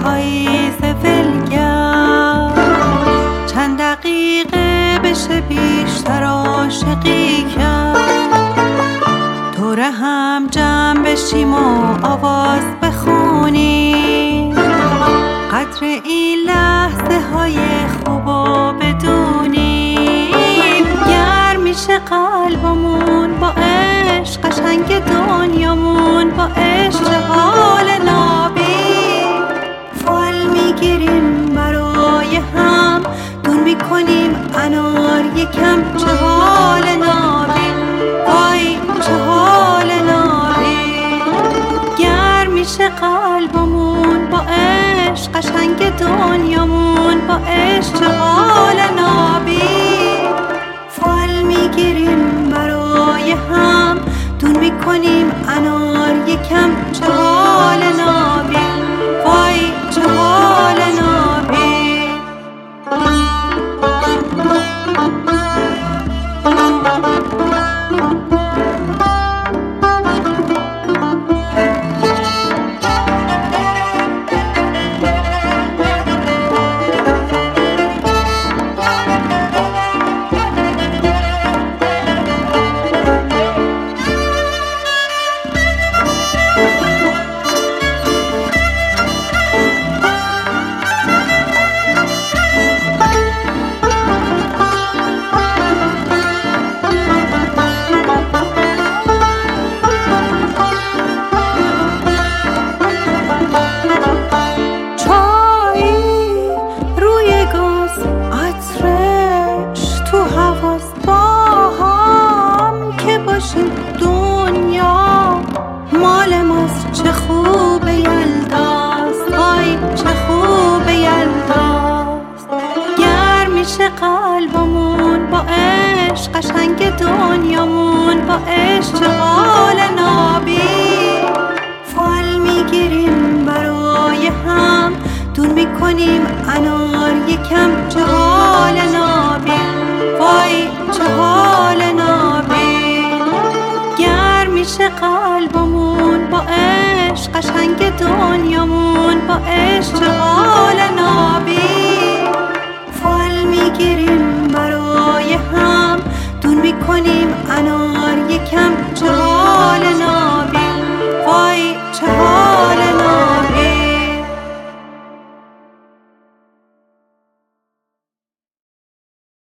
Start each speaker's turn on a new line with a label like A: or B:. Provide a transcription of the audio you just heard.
A: پاییز ولگر، چند دقیقه بشه بیشتر عاشقی کرد. دور هم جمع بشیم و آواز بخونیم، قدر این لحظه های خوبو بدونیم. گرم میشه قلبمون با عشق، قشنگ دنیامون با عشق. حال نابی فال میگیریم برای هم، دون میکنیم انار یکم. چه حال نابی، وای چه حال نابی. گرم میشه قلبمون با عشق، قشنگ دنیامون با عشق. چه حال نابی فال میگیریم برای هم، دون میکنیم انار یکم. چه حال نابی، وای چه حال نابی. دنیا مال ماست، چه خوب یلداست، وای چه خوب یلداست. گرم میشه قلبمون با عشق، قشنگ دنیامون با عشق. چه حال نابی فال میگیریم برای هم، دون میکنیم انار یکم. چه حال نابی، وای چه حال نابی. میشه قلبمون با عشق، قشنگ دنیامون با عشق. چه حال